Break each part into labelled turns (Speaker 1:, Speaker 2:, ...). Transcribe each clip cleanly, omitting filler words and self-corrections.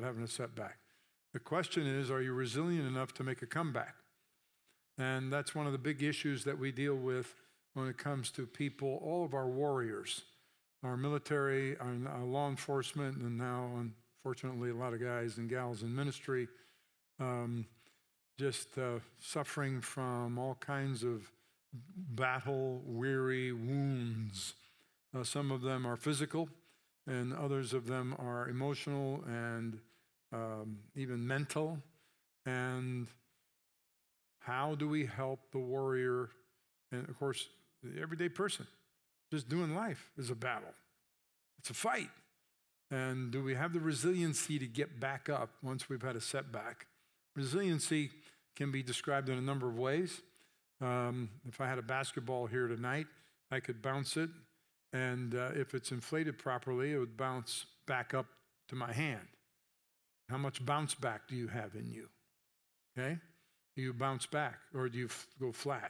Speaker 1: having a setback. The question is, are you resilient enough to make a comeback? And that's one of the big issues that we deal with when it comes to people, all of our warriors, our military, our law enforcement, and now, unfortunately, a lot of guys and gals in ministry, suffering from all kinds of battle-weary wounds. Some of them are physical, and others of them are emotional and even mental. And how do we help the warrior? And of course, the everyday person just doing life is a battle. It's a fight. And do we have the resiliency to get back up once we've had a setback? Resiliency can be described in a number of ways. If I had a basketball here tonight, I could bounce it, and if it's inflated properly, it would bounce back up to my hand. How much bounce back do you have in you? Okay? Do you bounce back, or do you go flat?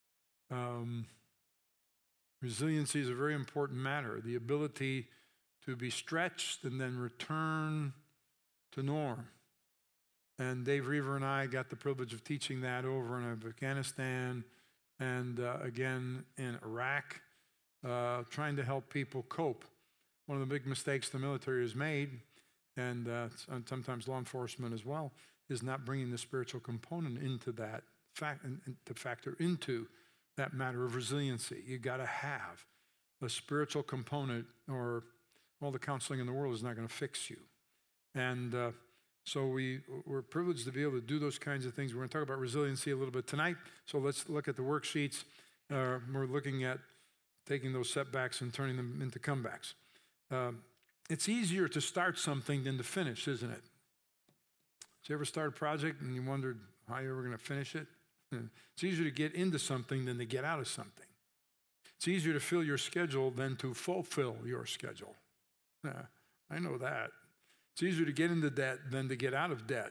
Speaker 1: Resiliency is a very important matter. The ability to be stretched and then return to norm. And Dave Reaver and I got the privilege of teaching that over in Afghanistan and again in Iraq, trying to help people cope. One of the big mistakes the military has made, and sometimes law enforcement as well, is not bringing the spiritual component into that to factor into that matter of resiliency. You got to have a spiritual component, or all the counseling in the world is not going to fix you. And so we're privileged to be able to do those kinds of things. We're going to talk about resiliency a little bit tonight. So let's look at the worksheets. We're looking at taking those setbacks and turning them into comebacks. It's easier to start something than to finish, isn't it? Did you ever start a project and you wondered how you were going to finish it? It's easier to get into something than to get out of something. It's easier to fill your schedule than to fulfill your schedule. I know that. It's easier to get into debt than to get out of debt.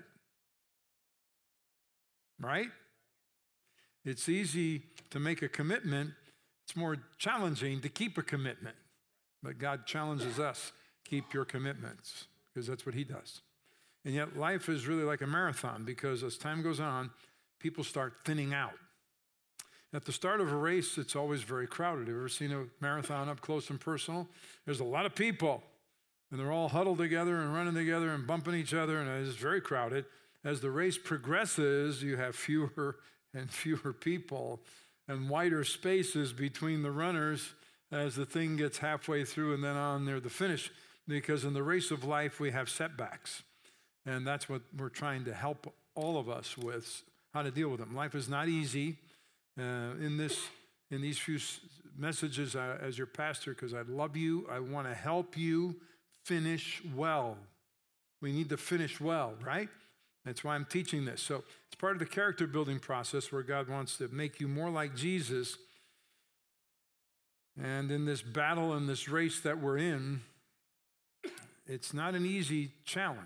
Speaker 1: Right? It's easy to make a commitment. It's more challenging to keep a commitment. But God challenges us, keep your commitments, because that's what he does. And yet life is really like a marathon, because as time goes on, people start thinning out. At the start of a race, it's always very crowded. Have you ever seen a marathon up close and personal? There's a lot of people, and they're all huddled together and running together and bumping each other, and it's very crowded. As the race progresses, you have fewer and fewer people and wider spaces between the runners as the thing gets halfway through and then on near the finish, because in the race of life, we have setbacks. And that's what we're trying to help all of us with, how to deal with them. Life is not easy. In these few messages as your pastor, because I love you, I want to help you finish well. We need to finish well, right? That's why I'm teaching this. So it's part of the character building process where God wants to make you more like Jesus. And in this battle and this race that we're in, it's not an easy challenge.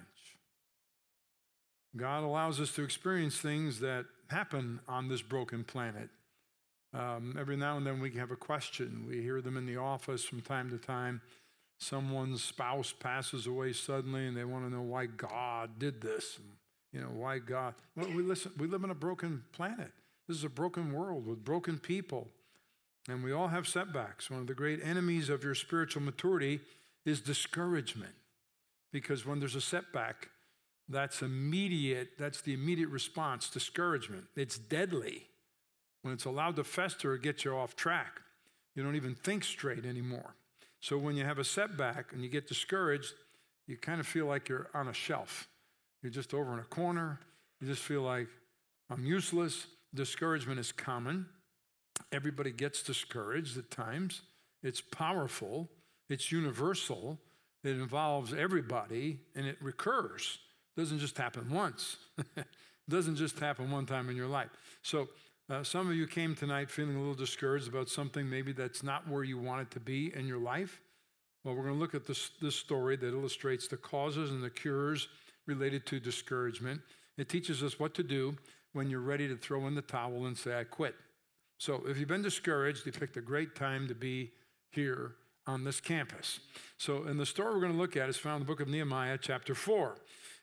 Speaker 1: God allows us to experience things that happen on this broken planet. Every now and then we have a question. We hear them in the office from time to time. Someone's spouse passes away suddenly and they want to know why God did this. And, why God? Well, we live in a broken planet. This is a broken world with broken people. And we all have setbacks. One of the great enemies of your spiritual maturity is discouragement. Because when there's a setback, that's the immediate response, discouragement. It's deadly. When it's allowed to fester, it gets you off track. You don't even think straight anymore. So when you have a setback and you get discouraged, you kind of feel like you're on a shelf. You're just over in a corner. You just feel like, I'm useless. Discouragement is common. Everybody gets discouraged at times. It's powerful. It's universal. It involves everybody, and it recurs. It doesn't just happen once. It doesn't just happen one time in your life. So some of you came tonight feeling a little discouraged about something maybe that's not where you want it to be in your life. Well, we're going to look at this story that illustrates the causes and the cures related to discouragement. It teaches us what to do when you're ready to throw in the towel and say, I quit. So if you've been discouraged, you picked a great time to be here on this campus. So in the story we're going to look at is found in the book of Nehemiah, chapter 4.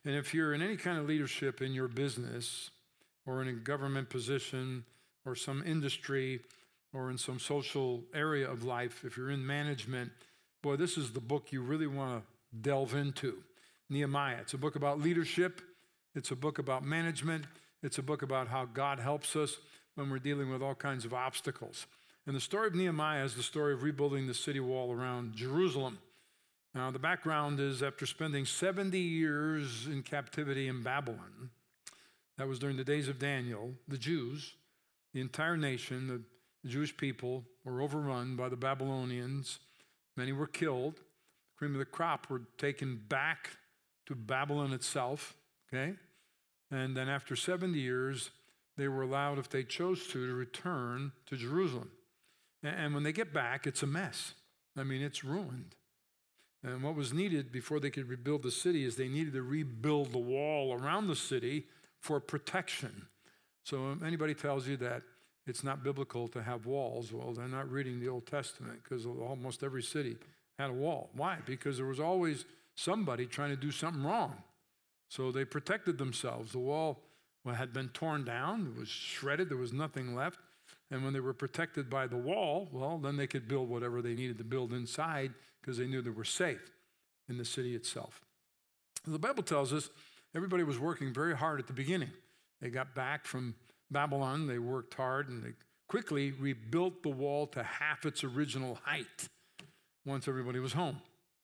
Speaker 1: And if you're in any kind of leadership in your business or in a government position or some industry or in some social area of life, if you're in management, boy, this is the book you really want to delve into. Nehemiah. It's a book about leadership. It's a book about management. It's a book about how God helps us when we're dealing with all kinds of obstacles. And the story of Nehemiah is the story of rebuilding the city wall around Jerusalem. Now, the background is after spending 70 years in captivity in Babylon, that was during the days of Daniel, the Jews, the entire nation, the Jewish people were overrun by the Babylonians. Many were killed. The cream of the crop were taken back to Babylon itself, okay? And then after 70 years, they were allowed, if they chose to return to Jerusalem. And when they get back, it's a mess. I mean, it's ruined. And what was needed before they could rebuild the city is they needed to rebuild the wall around the city for protection. So if anybody tells you that it's not biblical to have walls, well, they're not reading the Old Testament, because almost every city had a wall. Why? Because there was always somebody trying to do something wrong. So they protected themselves. The wall had been torn down. It was shredded. There was nothing left. And when they were protected by the wall, well, then they could build whatever they needed to build inside because they knew they were safe in the city itself. The Bible tells us everybody was working very hard at the beginning. They got back from Babylon. They worked hard, and they quickly rebuilt the wall to half its original height once everybody was home.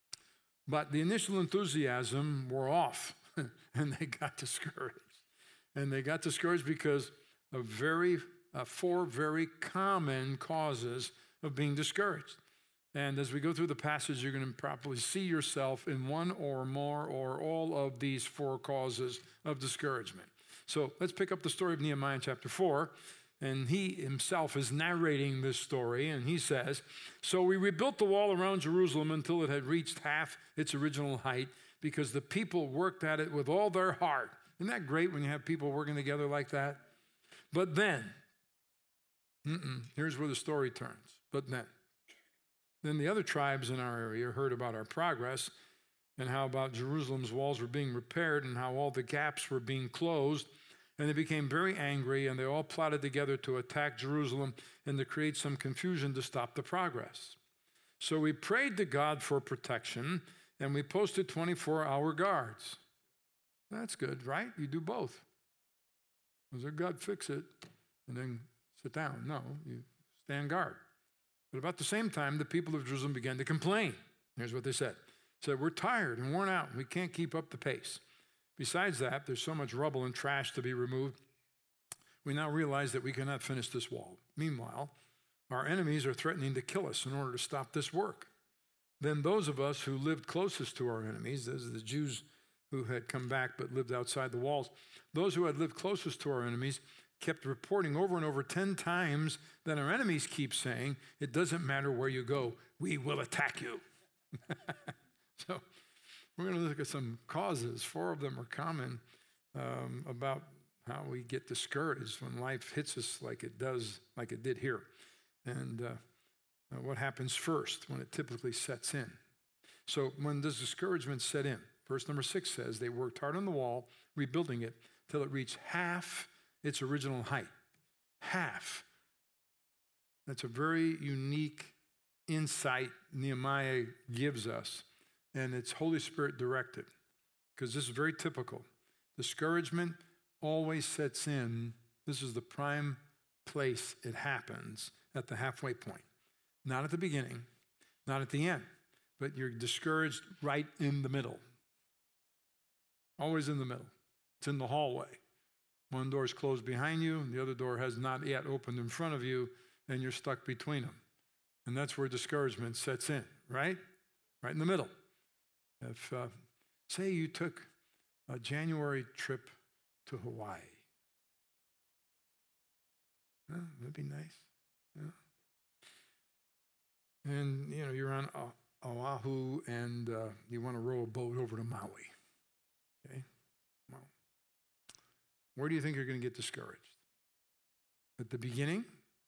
Speaker 1: But the initial enthusiasm wore off, and they got discouraged. And they got discouraged because of four very common causes of being discouraged. And as we go through the passage, you're going to probably see yourself in one or more or all of these four causes of discouragement. So let's pick up the story of Nehemiah in chapter 4. And he himself is narrating this story, and he says, "So we rebuilt the wall around Jerusalem until it had reached half its original height, because the people worked at it with all their heart." Isn't that great when you have people working together like that? But then, here's where the story turns. But then the other tribes in our area heard about our progress and how about Jerusalem's walls were being repaired and how all the gaps were being closed. And they became very angry, and they all plotted together to attack Jerusalem and to create some confusion to stop the progress. So we prayed to God for protection, and we posted 24-hour guards. That's good, right? You do both. Was there God fix it and then sit down? No, you stand guard. But about the same time, the people of Jerusalem began to complain. Here's what they said. They said, "We're tired and worn out, and we can't keep up the pace. Besides that, there's so much rubble and trash to be removed. We now realize that we cannot finish this wall. Meanwhile, our enemies are threatening to kill us in order to stop this work." Then those of us who lived closest to our enemies, those are the Jews who had come back but lived outside the walls, those who had lived closest to our enemies kept reporting over and over 10 times that our enemies keep saying, "It doesn't matter where you go, we will attack you." So we're going to look at some causes. 4 of them are common about how we get discouraged when life hits us like it did here. And what happens first when it typically sets in. So when does discouragement set in? Verse number 6 says, they worked hard on the wall, rebuilding it, till it reached half its original height. Half. That's a very unique insight Nehemiah gives us, and it's Holy Spirit directed, because this is very typical. Discouragement always sets in. This is the prime place it happens, at the halfway point. Not at the beginning, not at the end, but you're discouraged right in the middle. Always in the middle. It's in the hallway. One door is closed behind you, and the other door has not yet opened in front of you, and you're stuck between them. And that's where discouragement sets in, right? Right in the middle. If, say you took a January trip to Hawaii. That'd be nice. Yeah. And, you're on Oahu, and you want to row a boat over to Maui. Okay? Well, where do you think you're going to get discouraged? At the beginning?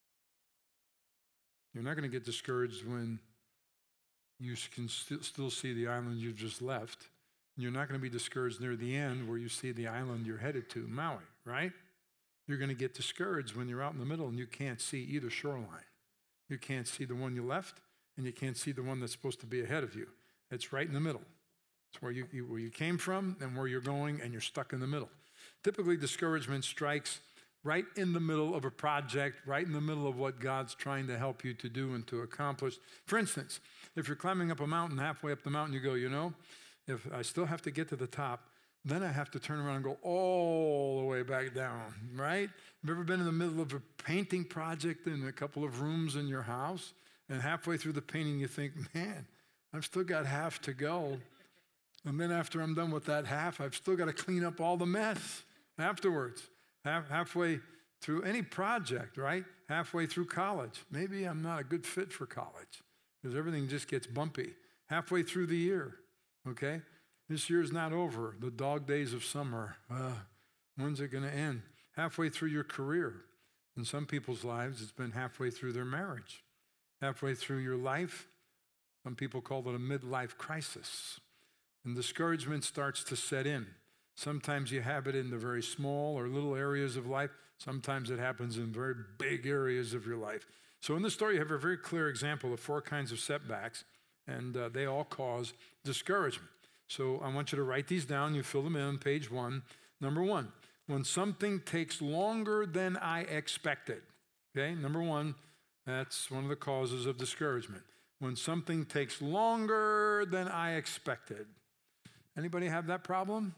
Speaker 1: You're not going to get discouraged when you can still see the island you've just left, You're not going to be discouraged near the end where you see the island you're headed to, Maui, right? You're going to get discouraged when you're out in the middle and you can't see either shoreline. You can't see the one you left, and you can't see the one that's supposed to be ahead of you. It's right in the middle. It's where you came from and where you're going, and you're stuck in the middle. Typically, discouragement strikes right in the middle of a project, right in the middle of what God's trying to help you to do and to accomplish. For instance, if you're climbing up a mountain, halfway up the mountain, you go, if I still have to get to the top, then I have to turn around and go all the way back down, right? Have you ever been in the middle of a painting project in a couple of rooms in your house, and halfway through the painting you think, man, I've still got half to go. And then after I'm done with that half, I've still got to clean up all the mess afterwards. Halfway through any project, right? Halfway through college. Maybe I'm not a good fit for college because everything just gets bumpy. Halfway through the year, okay? This year's not over. The dog days of summer, when's it going to end? Halfway through your career. In some people's lives, it's been halfway through their marriage. Halfway through your life, some people call it a midlife crisis. And discouragement starts to set in. Sometimes you have it in the very small or little areas of life. Sometimes it happens in very big areas of your life. So in this story, you have a very clear example of 4 kinds of setbacks, and they all cause discouragement. So I want you to write these down. You fill them in on page 1. Number 1, when something takes longer than I expected. Okay, number 1, that's one of the causes of discouragement. When something takes longer than I expected. Anybody have that problem?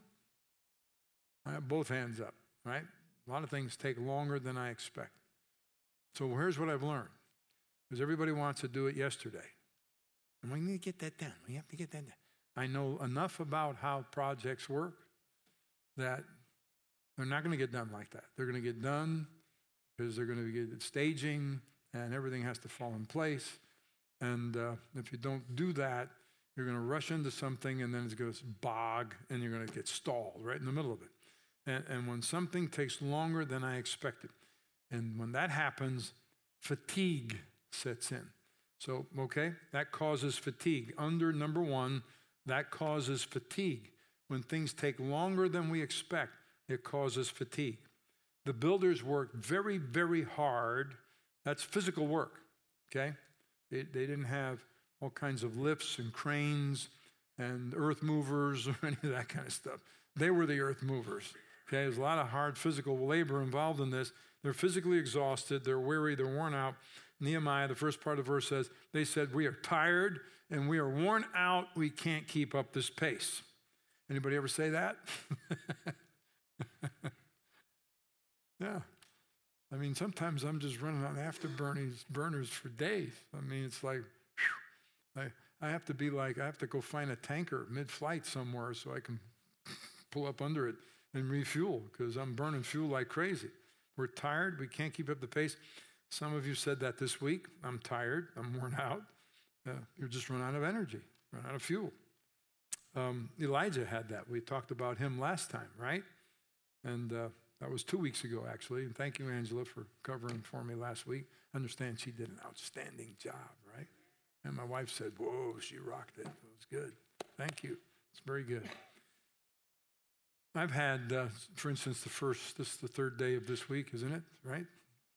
Speaker 1: I have both hands up, right? A lot of things take longer than I expect. So here's what I've learned. Because everybody wants to do it yesterday. And we need to get that done. We have to get that done. I know enough about how projects work that they're not going to get done like that. They're going to get done because they're going to get staging and everything has to fall in place. And if you don't do that, you're going to rush into something and then it's going to bog and you're going to get stalled right in the middle of it. And when something takes longer than I expected, and when that happens, fatigue sets in. So, okay, that causes fatigue. Under number 1, that causes fatigue. When things take longer than we expect, it causes fatigue. The builders worked very, very hard. That's physical work, okay? They didn't have all kinds of lifts and cranes and earth movers or any of that kind of stuff. They were the earth movers, okay? There's a lot of hard physical labor involved in this. They're physically exhausted. They're weary. They're worn out. Nehemiah, the first part of the verse says, they said, we are tired and we are worn out. We can't keep up this pace. Anybody ever say that? Yeah. I mean, sometimes I'm just running on afterburners for days. I mean, it's like, whew, I have to go find a tanker mid-flight somewhere so I can pull up under it and refuel because I'm burning fuel like crazy. We're tired. We can't keep up the pace. Some of you said that this week. I'm tired. I'm worn out. You're just run out of energy, run out of fuel. Elijah had that. We talked about him last time, right? And that was 2 weeks ago, actually. And thank you, Angela, for covering for me last week. I understand she did an outstanding job, right? And my wife said, whoa, she rocked it. It was good. Thank you. It's very good. I've had, for instance, this is the 3rd day of this week, isn't it? Right?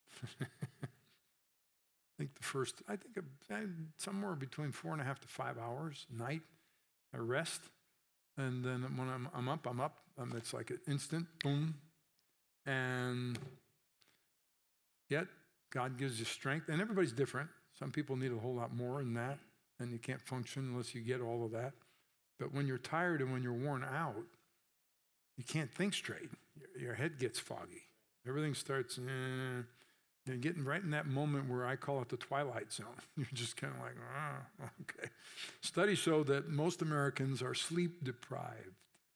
Speaker 1: I think somewhere between 4.5 to 5 hours a night. I rest. And then when I'm up. It's like an instant, boom. And yet, God gives you strength. And everybody's different. Some people need a whole lot more than that. And you can't function unless you get all of that. But when you're tired and when you're worn out, you can't think straight. Your head gets foggy. Everything starts, you're getting right in that moment where I call it the twilight zone. You're just kind of like, okay. Studies show that most Americans are sleep deprived.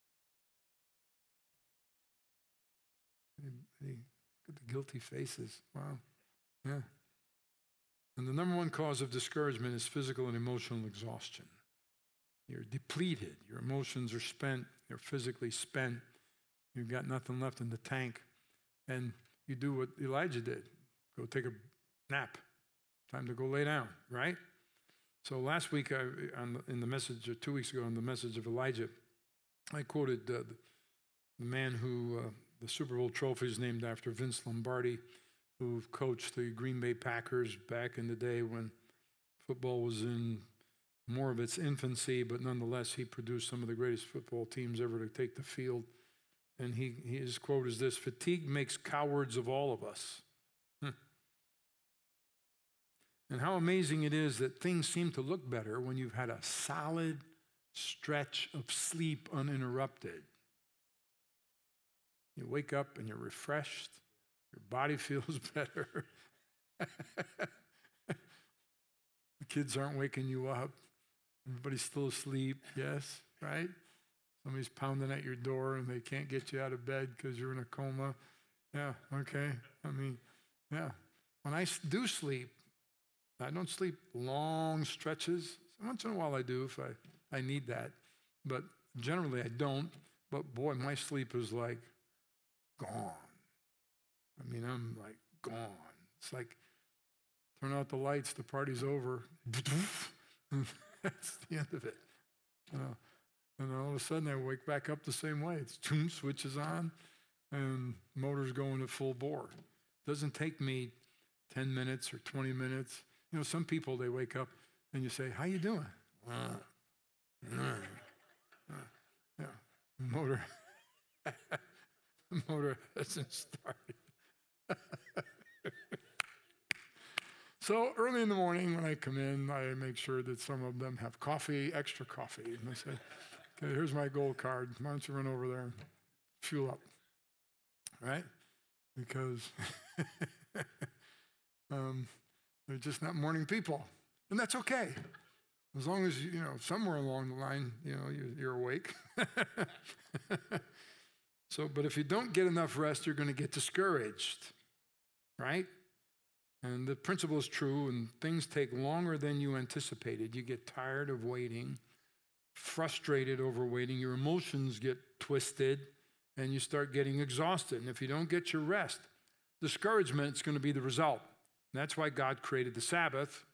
Speaker 1: Look at the guilty faces. Wow. Yeah. And the number 1 cause of discouragement is physical and emotional exhaustion. You're depleted. Your emotions are spent. You're physically spent. You've got nothing left in the tank. And you do what Elijah did. Go take a nap. Time to go lay down, right? So last week in the message, or 2 weeks ago in the message of Elijah, I quoted the man who, the Super Bowl trophy is named after, Vince Lombardi, who coached the Green Bay Packers back in the day when football was in more of its infancy, but nonetheless, he produced some of the greatest football teams ever to take the field. And his quote is this: "Fatigue makes cowards of all of us." And how amazing it is that things seem to look better when you've had a solid stretch of sleep uninterrupted. You wake up and you're refreshed, your body feels better. The kids aren't waking you up. Everybody's still asleep, yes, right? Somebody's pounding at your door and they can't get you out of bed because you're in a coma. Yeah, okay. I mean, yeah. When I do sleep, I don't sleep long stretches. Once in a while I do if I need that. But generally I don't. But boy, my sleep is like gone. I mean, I'm like gone. It's like, turn out the lights, the party's over. That's the end of it. And all of a sudden I wake back up the same way. It's switches on and motor's going at full bore. It doesn't take me 10 minutes or 20 minutes. You know, some people, they wake up and you say, "How you doing?" Yeah, motor hasn't started. So early in the morning when I come in, I make sure that some of them have coffee, extra coffee. And I say, "Okay, here's my gold card. Why don't you run over there and fuel up?" Right? Because they're just not morning people. And that's okay. As long as, somewhere along the line, you're awake. But if you don't get enough rest, you're going to get discouraged, right? And the principle is true, and things take longer than you anticipated. You get tired of waiting, frustrated over waiting. Your emotions get twisted, and you start getting exhausted. And if you don't get your rest, discouragement is going to be the result. That's why God created the Sabbath.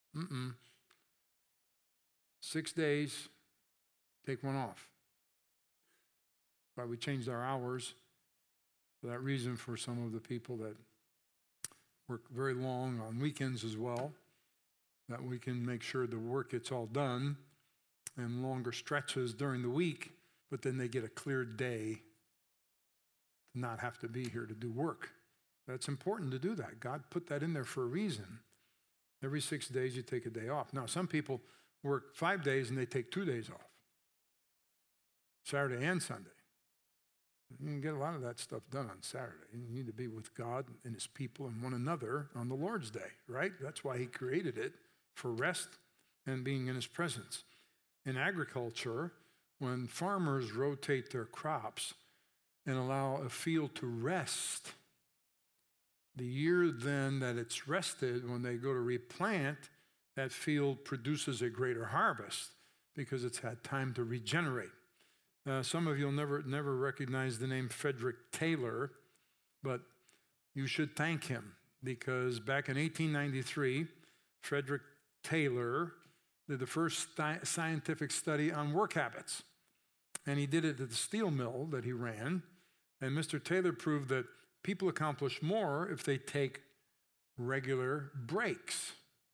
Speaker 1: 6 days, take one off. Why we changed our hours for that reason for some of the people that work very long on weekends as well, that we can make sure the work gets all done and longer stretches during the week, but then they get a clear day to not have to be here to do work. That's important to do that. God put that in there for a reason. Every 6 days you take a day off. Now, some people work 5 days and they take 2 days off, Saturday and Sunday. You can get a lot of that stuff done on Saturday. You need to be with God and his people and one another on the Lord's Day, right? That's why he created it, for rest and being in his presence. In agriculture, when farmers rotate their crops and allow a field to rest, the year then that it's rested, when they go to replant, that field produces a greater harvest because it's had time to regenerate. Some of you will never recognize the name Frederick Taylor, but you should thank him because back in 1893, Frederick Taylor did the first scientific study on work habits. And he did it at the steel mill that he ran. And Mr. Taylor proved that people accomplish more if they take regular breaks.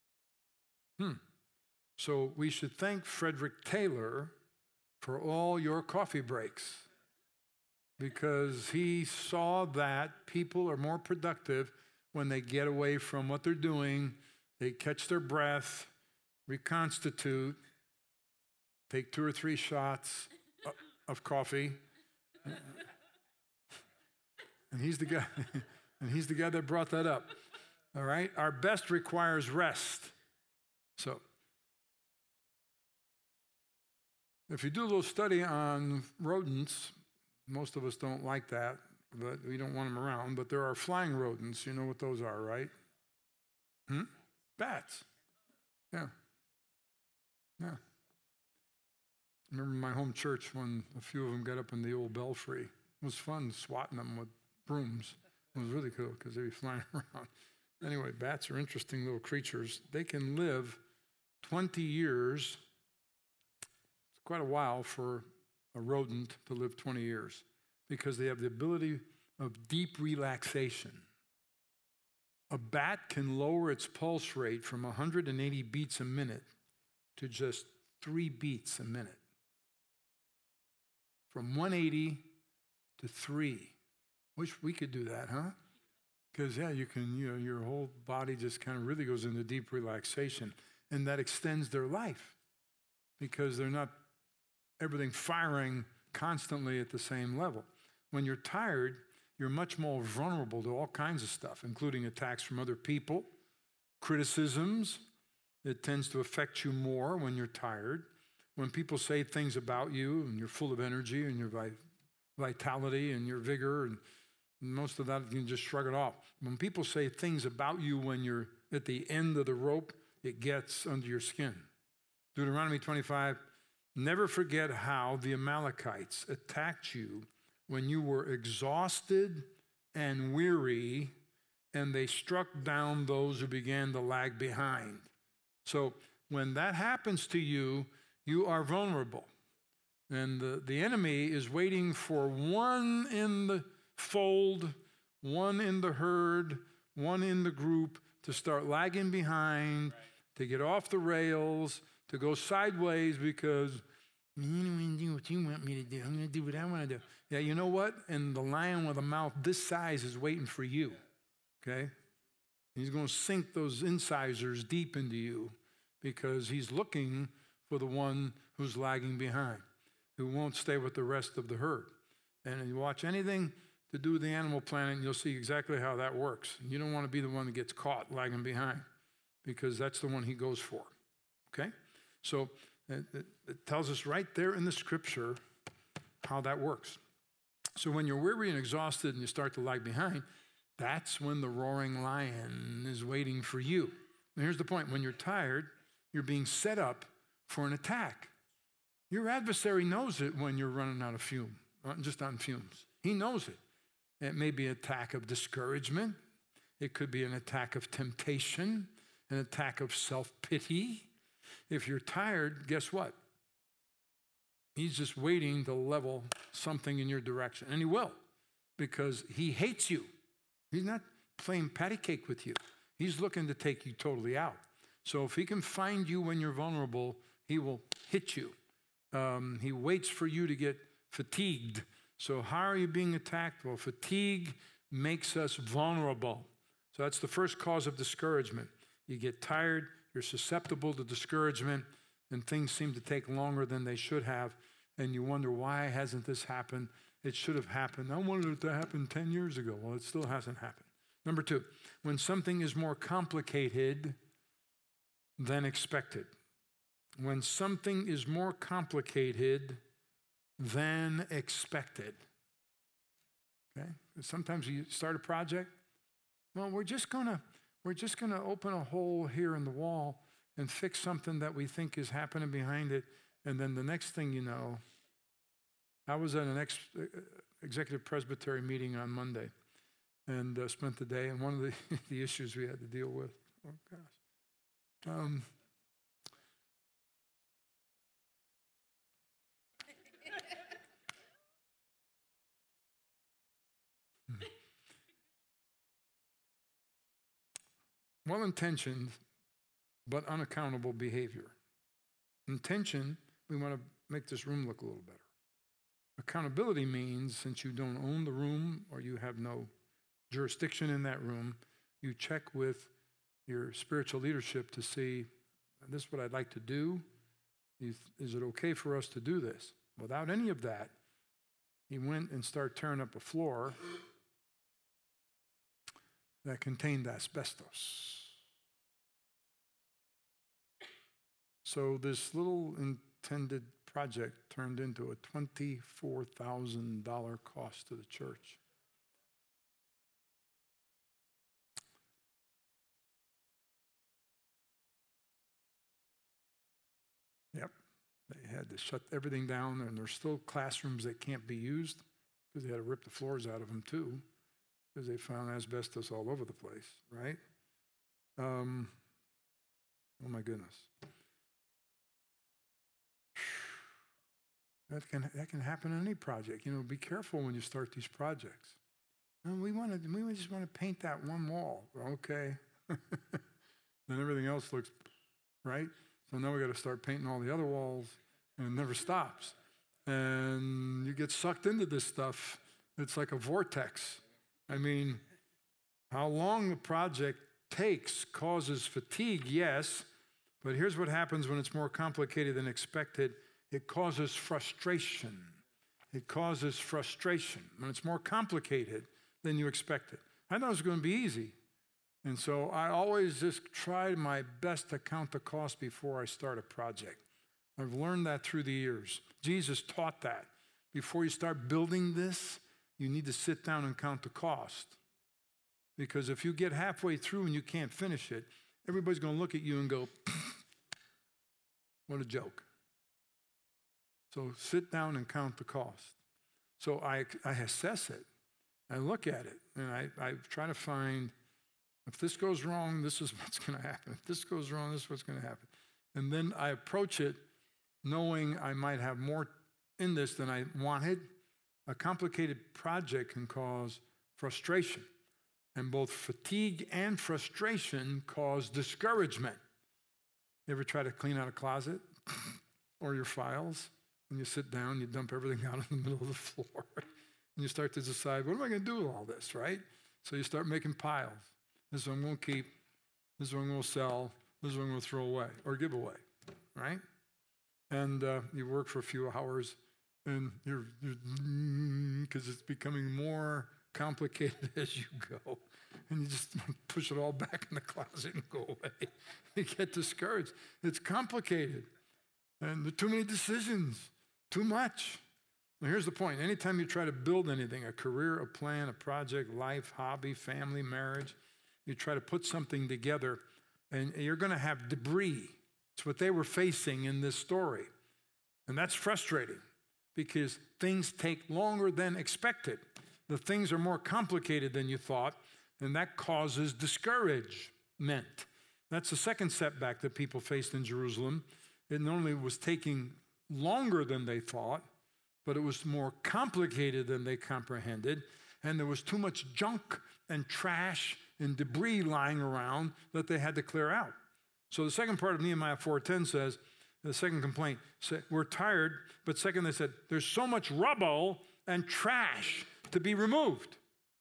Speaker 1: So we should thank Frederick Taylor for all your coffee breaks because he saw that people are more productive when they get away from what they're doing, they catch their breath, reconstitute, take 2 or 3 shots of coffee. And he's the guy that brought that up. All right? Our best requires rest. So, if you do a little study on rodents, most of us don't like that, but we don't want them around, but there are flying rodents. You know what those are, right? Bats. Yeah. Remember my home church when a few of them got up in the old belfry. It was fun swatting them with brooms. It was really cool because they'd be flying around. Anyway, bats are interesting little creatures. They can live 20 years. It's quite a while for a rodent to live 20 years because they have the ability of deep relaxation. A bat can lower its pulse rate from 180 beats a minute to just 3 beats a minute. From 180 to 3. Wish we could do that, huh? Because, you can, your whole body just kind of really goes into deep relaxation. And that extends their life because they're not everything firing constantly at the same level. When you're tired, you're much more vulnerable to all kinds of stuff, including attacks from other people, criticisms. It tends to affect you more when you're tired. When people say things about you and you're full of energy and your vitality and your vigor, and most of that you can just shrug it off. When people say things about you when you're at the end of the rope, it gets under your skin. Deuteronomy 25, never forget how the Amalekites attacked you when you were exhausted and weary, and they struck down those who began to lag behind. So when that happens to you, you are vulnerable. And the enemy is waiting for one in the fold, one in the herd, one in the group to start lagging behind, to get off the rails, to go sideways because you don't want to do what you want me to do. I'm going to do what I want to do. Yeah, you know what? And the lion with a mouth this size is waiting for you, okay? He's going to sink those incisors deep into you because he's looking for the one who's lagging behind, who won't stay with the rest of the herd. And if you watch anything to do with the Animal Planet, you'll see exactly how that works. You don't want to be the one that gets caught lagging behind because that's the one he goes for, okay? So it tells us right there in the scripture how that works. So when you're weary and exhausted and you start to lag behind, that's when the roaring lion is waiting for you. And here's the point. When you're tired, you're being set up for an attack. Your adversary knows it when you're running out of fume, not just on fumes. He knows it. It may be an attack of discouragement. It could be an attack of temptation, an attack of self-pity. If you're tired, guess what? He's just waiting to level something in your direction. And he will, because he hates you. He's not playing patty cake with you. He's looking to take you totally out. So if he can find you when you're vulnerable, he will hit you. He waits for you to get fatigued. So how are you being attacked? Well, fatigue makes us vulnerable. So that's the first cause of discouragement. You get tired, you're susceptible to discouragement, and things seem to take longer than they should have, and you wonder, why hasn't this happened? It should have happened. I wanted it to happen 10 years ago. Well, it still hasn't happened. Number 2, when something is more complicated than expected. When something is more complicated than expected. Okay? Sometimes you start a project. Well, we're just gonna open a hole here in the wall and fix something that we think is happening behind it, and then the next thing you know, I was at an executive presbytery meeting on Monday, and spent the day, and one of the issues we had to deal with. Oh gosh. Well-intentioned, but unaccountable behavior. Intention, we want to make this room look a little better. Accountability means, since you don't own the room or you have no jurisdiction in that room, you check with your spiritual leadership to see, this is what I'd like to do. Is it okay for us to do this? Without any of that, he went and started tearing up a floor that contained asbestos. So this little intended project turned into a $24,000 cost to the church. Yep, they had to shut everything down, and there's still classrooms that can't be used because they had to rip the floors out of them too, because they found asbestos all over the place, right? Oh my goodness. That can happen in any project. Be careful when you start these projects. And we just want to paint that one wall. Okay. Then everything else looks right. So now we got to start painting all the other walls, and it never stops. And you get sucked into this stuff. It's like a vortex. I mean, how long the project takes causes fatigue, yes, but here's what happens when it's more complicated than expected. It causes frustration. It causes frustration when it's more complicated than you expected. I thought it was going to be easy. And so I always just try my best to count the cost before I start a project. I've learned that through the years. Jesus taught that. Before you start building this, you need to sit down and count the cost. Because if you get halfway through and you can't finish it, everybody's going to look at you and go, what a joke. So sit down and count the cost. So I assess it. I look at it, and I try to find, if this goes wrong, this is what's going to happen. If this goes wrong, this is what's going to happen. And then I approach it knowing I might have more in this than I wanted. A complicated project can cause frustration. And both fatigue and frustration cause discouragement. You ever try to clean out a closet or your files? When you sit down, you dump everything out in the middle of the floor. And you start to decide, what am I going to do with all this, right? So you start making piles. This one we'll keep. This one we'll sell. This one we'll throw away or give away, right? And you work for a few hours, and you're because it's becoming more complicated as you go. And you just push it all back in the closet and go away. You get discouraged. It's complicated. And there are too many decisions, too much. Now here's the point. Anytime you try to build anything, a career, a plan, a project, life, hobby, family, marriage, you try to put something together, and you're going to have debris. It's what they were facing in this story. And that's frustrating because things take longer than expected. The things are more complicated than you thought, and that causes discouragement. That's the second setback that people faced in Jerusalem. It not only was taking longer than they thought, but it was more complicated than they comprehended, and there was too much junk and trash and debris lying around that they had to clear out. So the second part of Nehemiah 4:10 says, the second complaint, said, we're tired, but second they said, there's so much rubble and trash to be removed.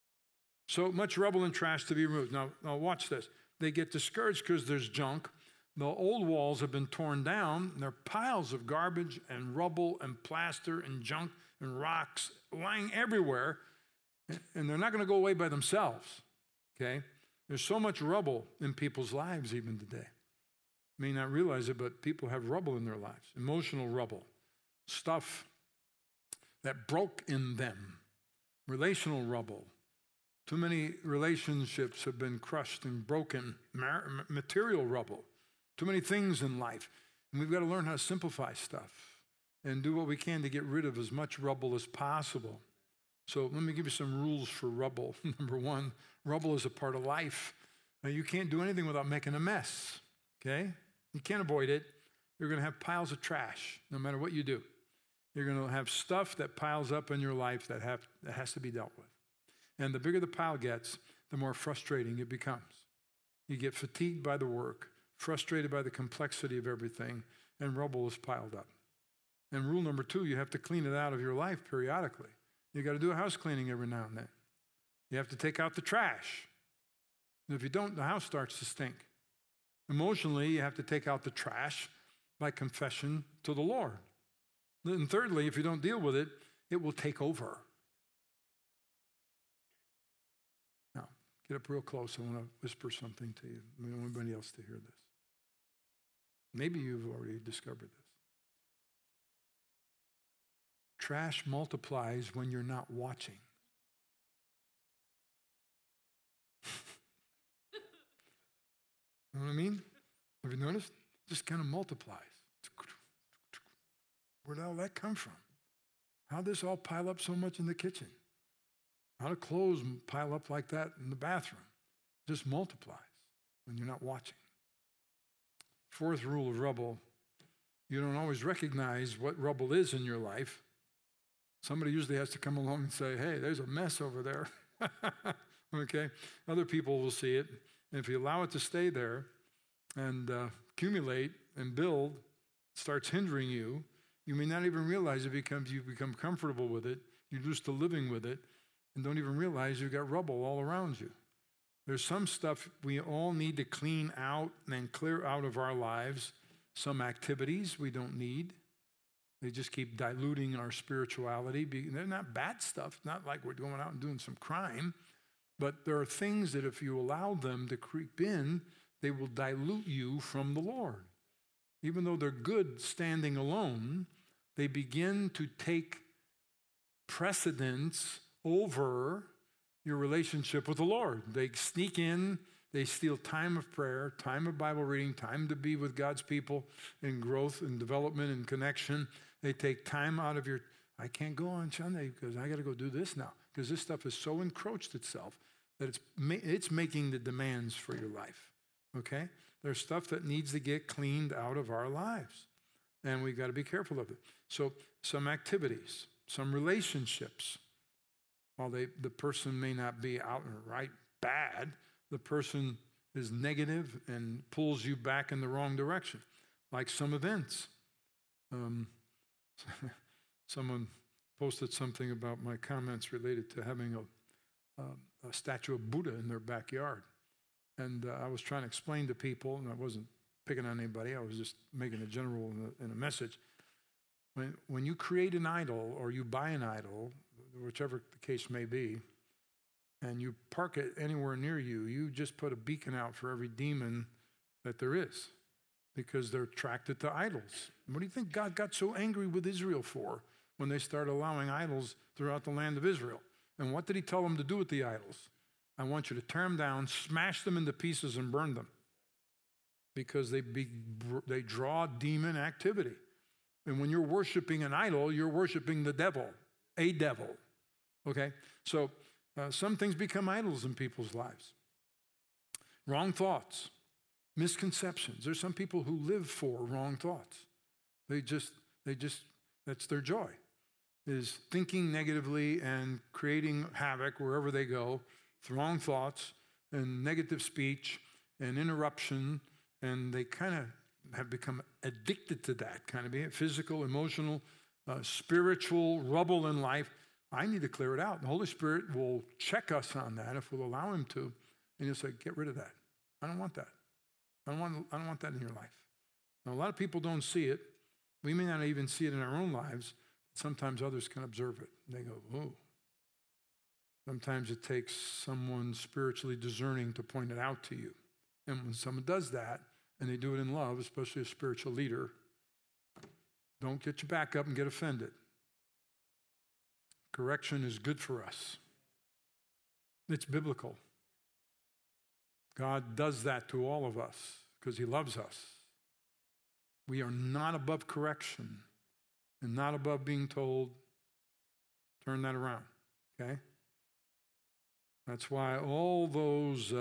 Speaker 1: So much rubble and trash to be removed. Now watch this. They get discouraged because there's junk. The old walls have been torn down. There are piles of garbage and rubble and plaster and junk and rocks lying everywhere. And they're not going to go away by themselves, okay? There's so much rubble in people's lives even today. You may not realize it, but people have rubble in their lives, emotional rubble, stuff that broke in them, relational rubble. Too many relationships have been crushed and broken, material rubble. Too many things in life. And we've got to learn how to simplify stuff and do what we can to get rid of as much rubble as possible. So let me give you some rules for rubble. Number one, rubble is a part of life. Now, you can't do anything without making a mess, okay? You can't avoid it. You're going to have piles of trash no matter what you do. You're going to have stuff that piles up in your life that has to be dealt with. And the bigger the pile gets, the more frustrating it becomes. You get fatigued by the work, frustrated by the complexity of everything, and rubble is piled up. And rule number two, you have to clean it out of your life periodically. You got to do a house cleaning every now and then. You have to take out the trash. And if you don't, the house starts to stink. Emotionally, you have to take out the trash by confession to the Lord. And thirdly, if you don't deal with it, it will take over. Now, get up real close. I want to whisper something to you. I don't want anybody else to hear this. Maybe you've already discovered this. Trash multiplies when you're not watching. You know what I mean? Have you noticed? It just kind of multiplies. Where did all that come from? How did this all pile up so much in the kitchen? How do clothes pile up like that in the bathroom? It just multiplies when you're not watching. Fourth rule of rubble, You don't always recognize what rubble is in your life. Somebody usually has to come along and say, hey, there's a mess over there. Okay? Other people will see it. And if you allow it to stay there and accumulate and build, it starts hindering you. You may not even realize you become comfortable with it. You're used to living with it and don't even realize you've got rubble all around you. There's some stuff we all need to clean out and clear out of our lives. Some activities we don't need. They just keep diluting our spirituality. They're not bad stuff, not like we're going out and doing some crime, but there are things that if you allow them to creep in, they will dilute you from the Lord. Even though they're good standing alone, they begin to take precedence over your relationship with the Lord. They sneak in, they steal time of prayer, time of Bible reading, time to be with God's people in growth and development and connection. They take time out of I can't go on Sunday because I got to go do this now, because this stuff has so encroached itself that it's making the demands for your life, okay? There's stuff that needs to get cleaned out of our lives, and we've got to be careful of it. So some activities, some relationships, while the person may not be outright bad, the person is negative and pulls you back in the wrong direction, like some events. Someone posted something about my comments related to having a statue of Buddha in their backyard. And I was trying to explain to people, and I wasn't picking on anybody, I was just making a general in a message. When you create an idol or you buy an idol, whichever the case may be, and you park it anywhere near you, you just put a beacon out for every demon that there is, because they're attracted to idols. What do you think God got so angry with Israel for when they started allowing idols throughout the land of Israel? And what did he tell them to do with the idols? I want you to tear them down, smash them into pieces, and burn them, because they draw demon activity. And when you're worshiping an idol, you're worshiping the devil, a devil, okay? So some things become idols in people's lives. Wrong thoughts, misconceptions. There's some people who live for wrong thoughts. They just, that's their joy, is thinking negatively and creating havoc wherever they go, with wrong thoughts and negative speech and interruption, and they kind of have become addicted to that kind of behavior, physical, emotional, spiritual rubble in life. I need to clear it out. The Holy Spirit will check us on that if we'll allow him to, and he'll say, get rid of that. I don't want that. I don't want that in your life. Now, a lot of people don't see it. We may not even see it in our own lives, but sometimes others can observe it. They go, oh. Sometimes it takes someone spiritually discerning to point it out to you. And when someone does that, and they do it in love, especially a spiritual leader, don't get your back up and get offended. Correction is good for us. It's biblical. God does that to all of us because he loves us. We are not above correction and not above being told, turn that around, okay? That's why all those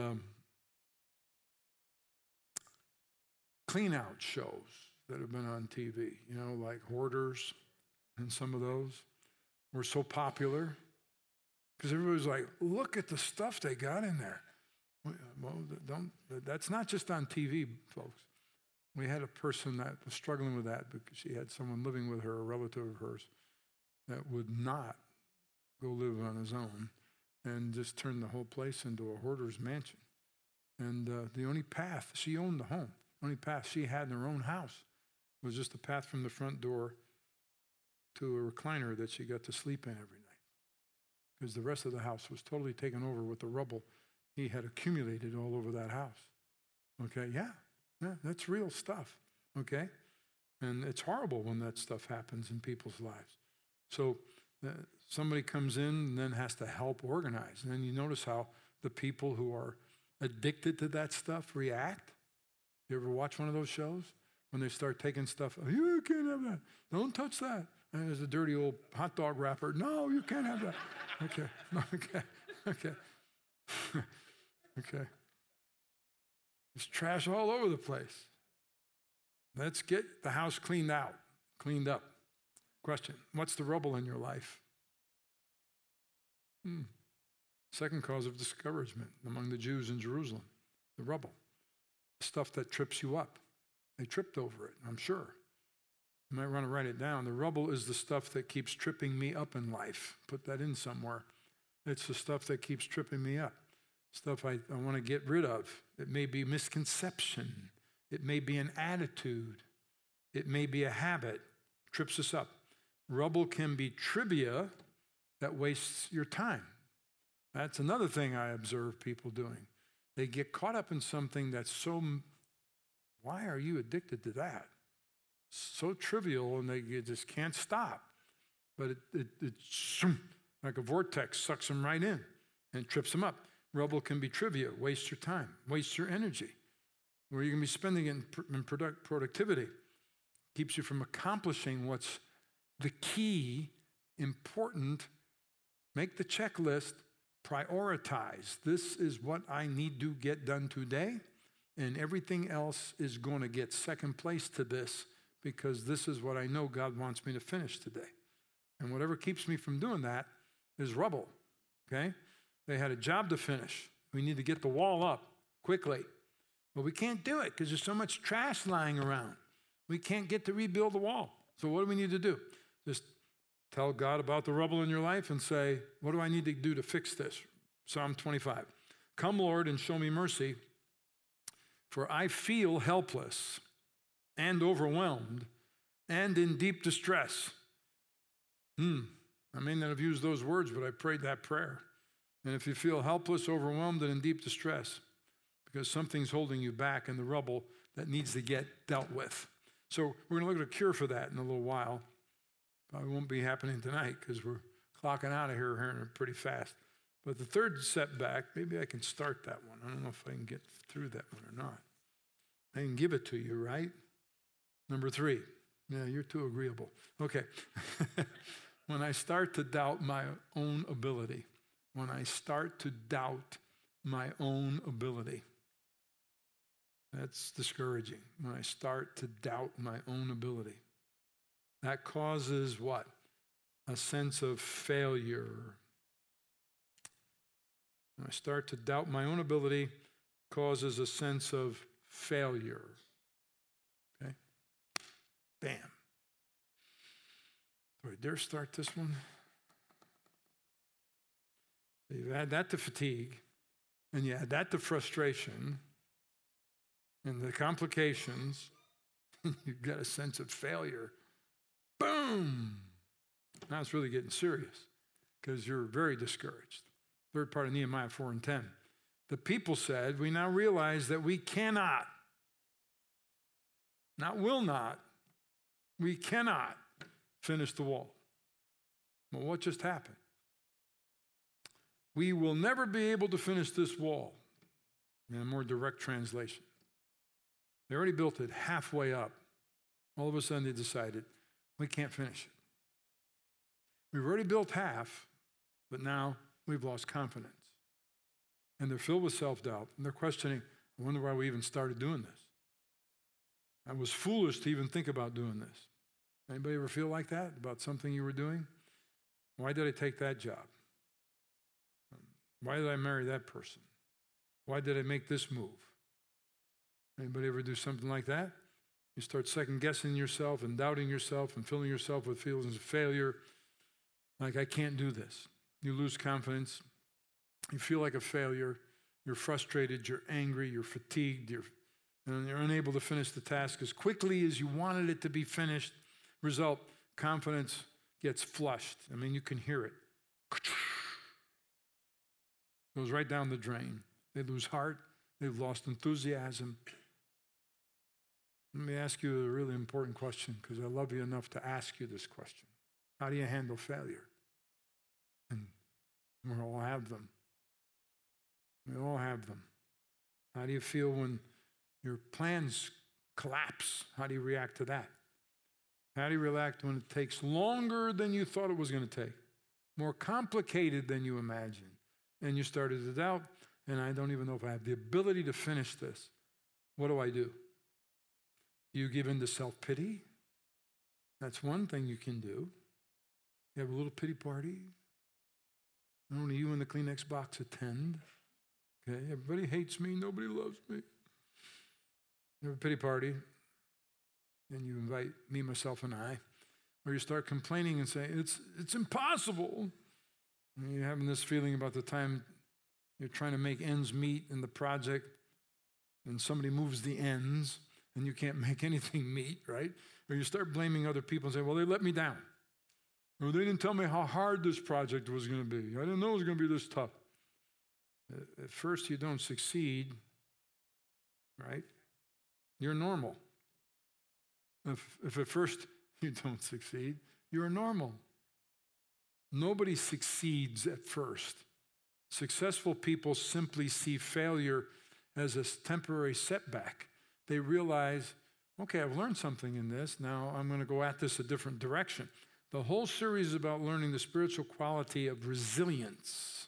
Speaker 1: clean-out shows that have been on TV, like Hoarders and some of those, were so popular because everybody's like, look at the stuff they got in there. Well, that's not just on TV, folks. We had a person that was struggling with that because she had someone living with her, a relative of hers, that would not go live on his own and just turn the whole place into a hoarder's mansion. And the only path, she owned the home, the only path she had in her own house was just a path from the front door to a recliner that she got to sleep in every night, because the rest of the house was totally taken over with the rubble he had accumulated all over that house. Okay, yeah, that's real stuff, okay? And it's horrible when that stuff happens in people's lives. So somebody comes in and then has to help organize. And then you notice how the people who are addicted to that stuff react. You ever watch one of those shows? When they start taking stuff, oh, you can't have that. Don't touch that. And there's a dirty old hot dog wrapper. No, you can't have that. Okay. Okay. There's trash all over the place. Let's get the house cleaned up. Question, what's the rubble in your life? Second cause of discouragement among the Jews in Jerusalem, the rubble, the stuff that trips you up. They tripped over it, I'm sure. You might want to write it down. The rubble is the stuff that keeps tripping me up in life. Put that in somewhere. It's the stuff that keeps tripping me up. Stuff I want to get rid of. It may be misconception. It may be an attitude. It may be a habit. Trips us up. Rubble can be trivia that wastes your time. That's another thing I observe people doing. They get caught up in something that's so, why are you addicted to that? So trivial, and they just can't stop. But it's like a vortex, sucks them right in and trips them up. Rubble can be trivia, waste your time, waste your energy. Where you're going to be spending it in productivity. Keeps you from accomplishing what's the key, important. Make the checklist, prioritize. This is what I need to get done today, and everything else is going to get second place to this because this is what I know God wants me to finish today. And whatever keeps me from doing that is rubble, okay? They had a job to finish. We need to get the wall up quickly. But we can't do it because there's so much trash lying around. We can't get to rebuild the wall. So what do we need to do? Just tell God about the rubble in your life and say, what do I need to do to fix this? Psalm 25. Come, Lord, and show me mercy, for I feel helpless and overwhelmed and in deep distress. I may not have used those words, but I prayed that prayer. And if you feel helpless, overwhelmed, and in deep distress, because something's holding you back in the rubble that needs to get dealt with. So we're going to look at a cure for that in a little while. Probably won't be happening tonight because we're clocking out of here pretty fast. But the third setback, maybe I can start that one. I don't know if I can get through that one or not. I can give it to you, right? Number 3. Yeah, you're too agreeable. Okay. When I start to doubt my own ability. When I start to doubt my own ability. That's discouraging. When I start to doubt my own ability. That causes what? A sense of failure. When I start to doubt my own ability, causes a sense of failure. Okay? Bam. Do I dare start this one? You add that to fatigue, and you add that to frustration, and the complications, you've got a sense of failure. Boom! Now it's really getting serious because you're very discouraged. Third part of Nehemiah 4 and 10. The people said, we now realize that we cannot, not will not, we cannot finish the wall. Well, what just happened? We will never be able to finish this wall. In a more direct translation. They already built it halfway up. All of a sudden they decided, we can't finish it. We've already built half, but now we've lost confidence. And they're filled with self-doubt. And they're questioning, I wonder why we even started doing this. I was foolish to even think about doing this. Anybody ever feel like that about something you were doing? Why did I take that job? Why did I marry that person? Why did I make this move? Anybody ever do something like that? You start second-guessing yourself and doubting yourself and filling yourself with feelings of failure, like I can't do this. You lose confidence. You feel like a failure. You're frustrated. You're angry. You're fatigued. You're unable to finish the task as quickly as you wanted it to be finished. Result, confidence gets flushed. I mean, you can hear it. Goes right down the drain. They lose heart. They've lost enthusiasm. Let me ask you a really important question because I love you enough to ask you this question. How do you handle failure? And we all have them. We all have them. How do you feel when your plans collapse? How do you react to that? How do you react when it takes longer than you thought it was going to take? More complicated than you imagined? And you started to doubt, and I don't even know if I have the ability to finish this. What do I do? You give in to self-pity. That's one thing you can do. You have a little pity party. Only you and the Kleenex box attend. Okay, everybody hates me. Nobody loves me. You have a pity party. Then you invite me, myself, and I. Or you start complaining and saying, it's impossible. And you're having this feeling about the time you're trying to make ends meet in the project and somebody moves the ends and you can't make anything meet, right? Or you start blaming other people and say, well, they let me down. Or they didn't tell me how hard this project was going to be. I didn't know it was going to be this tough. At first, you don't succeed, right? You're normal. If at first you don't succeed, you're normal. Nobody succeeds at first. Successful people simply see failure as a temporary setback. They realize, okay, I've learned something in this. Now I'm going to go at this a different direction. The whole series is about learning the spiritual quality of resilience.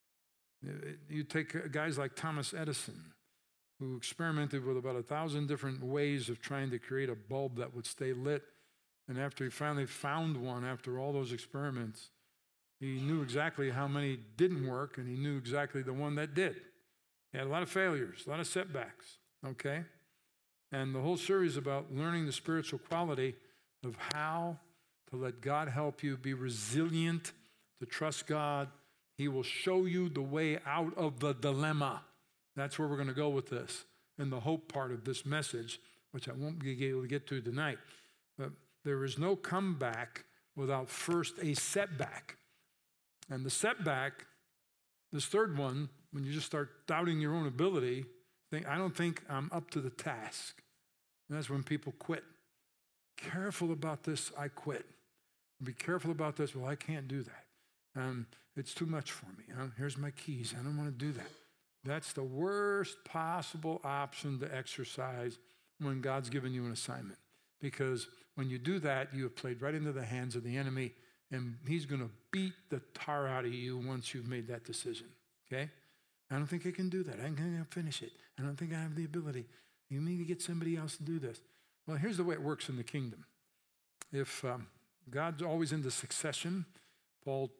Speaker 1: You take guys like Thomas Edison, who experimented with about 1,000 different ways of trying to create a bulb that would stay lit. And after he finally found one, after all those experiments, he knew exactly how many didn't work, and he knew exactly the one that did. He had a lot of failures, a lot of setbacks, okay? And the whole series is about learning the spiritual quality of how to let God help you be resilient, to trust God. He will show you the way out of the dilemma. That's where we're going to go with this, in the hope part of this message, which I won't be able to get to tonight. But there is no comeback without first a setback. And the setback, this third one, when you just start doubting your own ability, I don't think I'm up to the task. And that's when people quit. Careful about this, I quit. Be careful about this, well, I can't do that. It's too much for me. Here's my keys. I don't want to do that. That's the worst possible option to exercise when God's given you an assignment. Because when you do that, you have played right into the hands of the enemy, and he's going to beat the tar out of you once you've made that decision, okay? I don't think I can do that. I'm going to finish it. I don't think I have the ability. You need to get somebody else to do this. Well, here's the way it works in the kingdom. If God's always into succession, Paul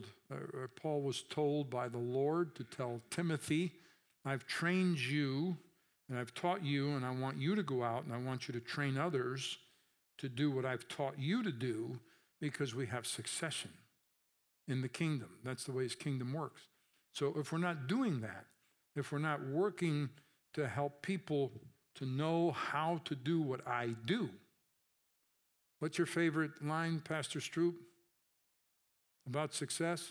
Speaker 1: was told by the Lord to tell Timothy, I've trained you and I've taught you, and I want you to go out and I want you to train others to do what I've taught you to do, because we have succession in the kingdom. That's the way his kingdom works. So if we're not doing that, if we're not working to help people to know how to do what I do, what's your favorite line, Pastor Stroop, about success?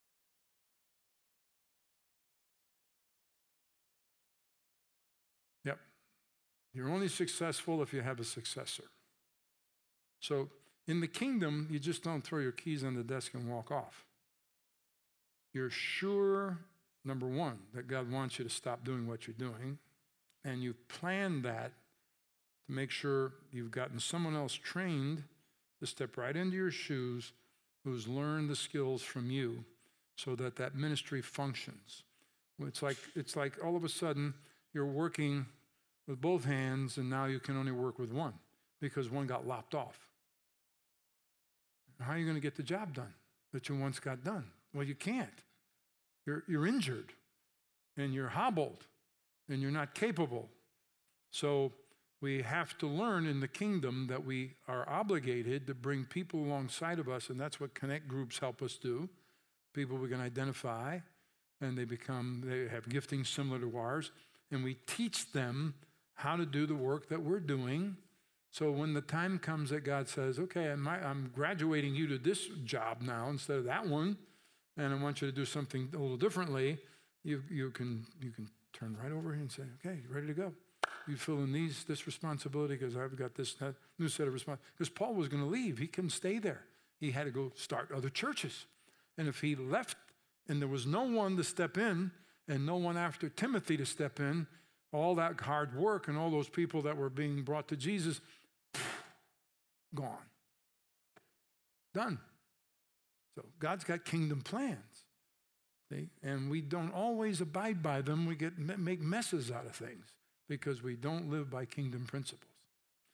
Speaker 1: Yep. You're only successful if you have a successor. So in the kingdom, you just don't throw your keys on the desk and walk off. You're sure, number one, that God wants you to stop doing what you're doing, and you've planned that to make sure you've gotten someone else trained to step right into your shoes, who's learned the skills from you, so that that ministry functions. It's like all of a sudden you're working with both hands, and now you can only work with one because one got lopped off. How are you going to get the job done that you once got done? Well, you can't. You're injured, and you're hobbled, and you're not capable. So we have to learn in the kingdom that we are obligated to bring people alongside of us, and that's what connect groups help us do. People we can identify, and they have gifting similar to ours, and we teach them how to do the work that we're doing. So when the time comes that God says, okay, I'm graduating you to this job now instead of that one, and I want you to do something a little differently, you can turn right over here and say, okay, you ready to go? You fill in this responsibility because I've got this new set of responsibilities. Because Paul was going to leave. He couldn't stay there. He had to go start other churches. And if he left and there was no one to step in and no one after Timothy to step in, all that hard work and all those people that were being brought to Jesus, gone. Done. So God's got kingdom plans. And we don't always abide by them. We make messes out of things because we don't live by kingdom principles.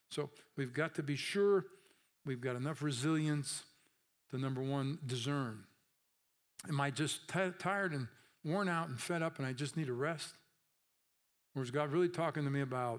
Speaker 1: So we've got to be sure we've got enough resilience to, number one, discern. Am I just tired and worn out and fed up and I just need a rest? Or is God really talking to me about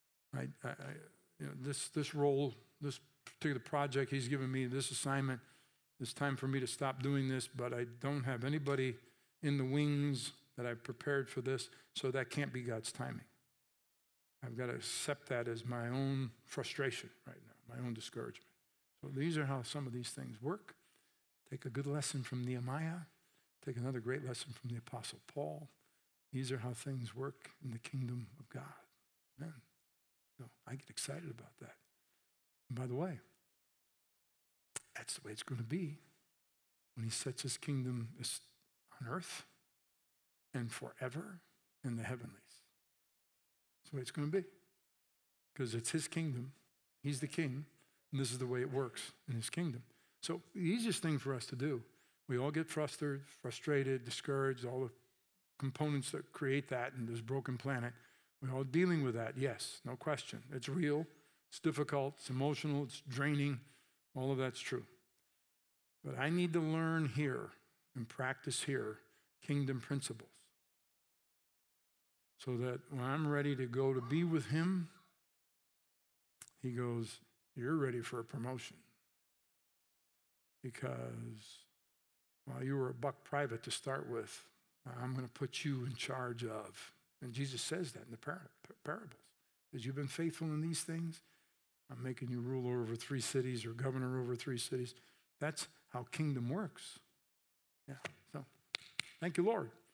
Speaker 1: this role, this particular project he's given me, this assignment? It's time for me to stop doing this, but I don't have anybody in the wings that I've prepared for this, so that can't be God's timing. I've got to accept that as my own frustration right now, my own discouragement. So these are how some of these things work. Take a good lesson from Nehemiah. Take another great lesson from the Apostle Paul. These are how things work in the kingdom of God. Amen. So I get excited about that. And by the way, that's the way it's going to be when he sets his kingdom on earth and forever in the heavenlies. That's the way it's going to be. Because it's his kingdom. He's the king. And this is the way it works in his kingdom. So the easiest thing for us to do, we all get frustrated, discouraged, all the components that create that in this broken planet. We're all dealing with that, yes, no question. It's real, it's difficult, it's emotional, it's draining. All of that's true. But I need to learn here and practice here kingdom principles so that when I'm ready to go to be with him, he goes, you're ready for a promotion. Because while you were a buck private to start with, I'm going to put you in charge of. And Jesus says that in the parables. Because you've been faithful in these things, I'm making you ruler over 3 cities or governor over 3 cities. That's how kingdom works. Yeah. So, thank you, Lord.